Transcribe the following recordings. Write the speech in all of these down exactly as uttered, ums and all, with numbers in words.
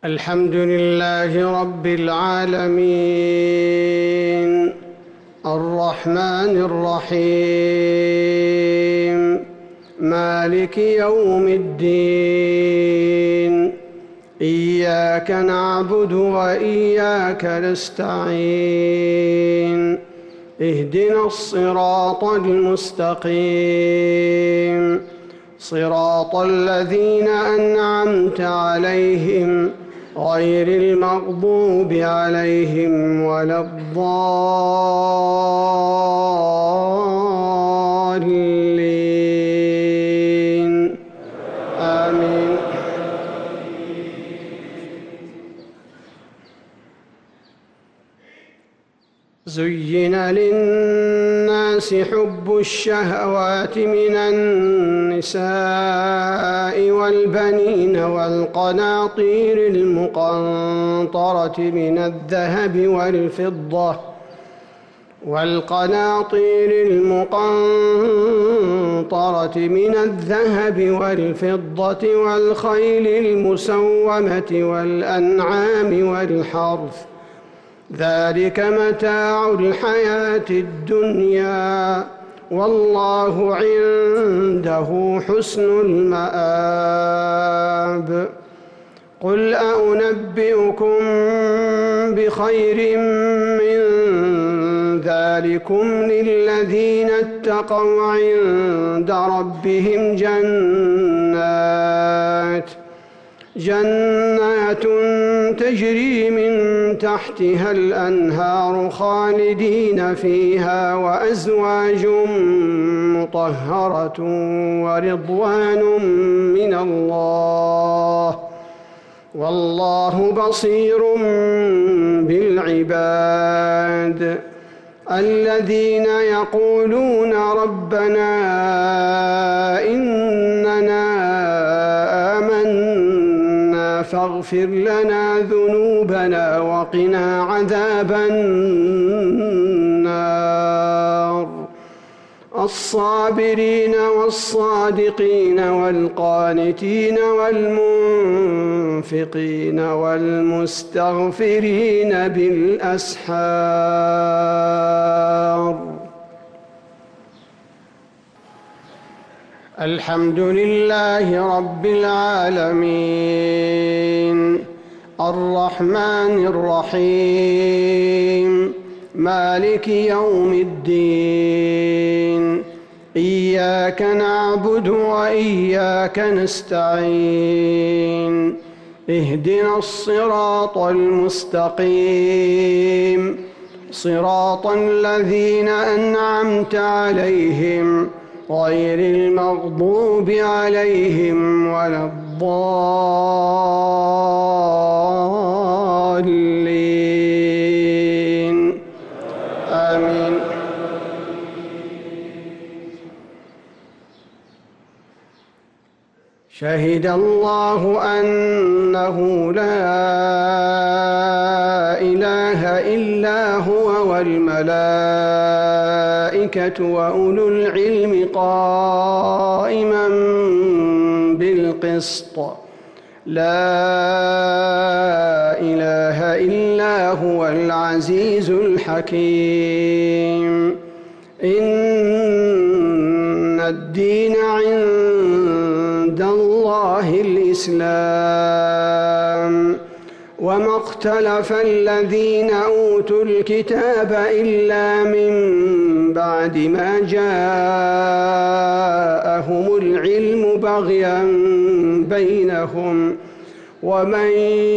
الحمد لله رب العالمين الرحمن الرحيم مالك يوم الدين إياك نعبد وإياك نستعين اهدنا الصراط المستقيم صراط الذين أنعمت عليهم غير المغضوب عليهم ولا الضالين آمين. زين للناس حب الشهوات من النساء والبنين والقناطير المقنطرة من الذهب والفضة والقناطير المقنطرة من الذهب والفضة والخيل المسومة والأنعام والحرث ذلك متاع الحياة الدنيا والله عنده حسن المآب. قل أنبئكم بخير من ذلكم للذين اتقوا عند ربهم جنات جنات تجري من تحتها الأنهار خالدين فيها وأزواج مطهرة ورضوان من الله والله بصير بالعباد. الذين يقولون ربنا إننا فاغفر لنا ذنوبنا وقنا عذاب النار. الصابرين والصادقين والقانتين والمنفقين والمستغفرين بالأسحار. الحمد لله رب العالمين الرحمن الرحيم مالك يوم الدين إياك نعبد وإياك نستعين اهدنا الصراط المستقيم صراط الذين أنعمت عليهم غير المغضوب عليهم ولا الضالين آمين. شهد الله أنه لا إله إلا هو والملائكة وأولو العلم قائما بالقسط لا إله إلا هو العزيز الحكيم. إن الدين عند الله الإسلام وما اختلف الذين أوتوا الكتاب إلا من بعد ما جاءهم العلم بغيا بينهم ومن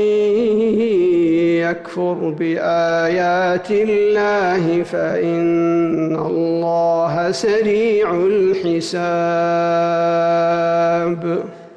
يكفر بآيات الله فإن الله سريع الحساب.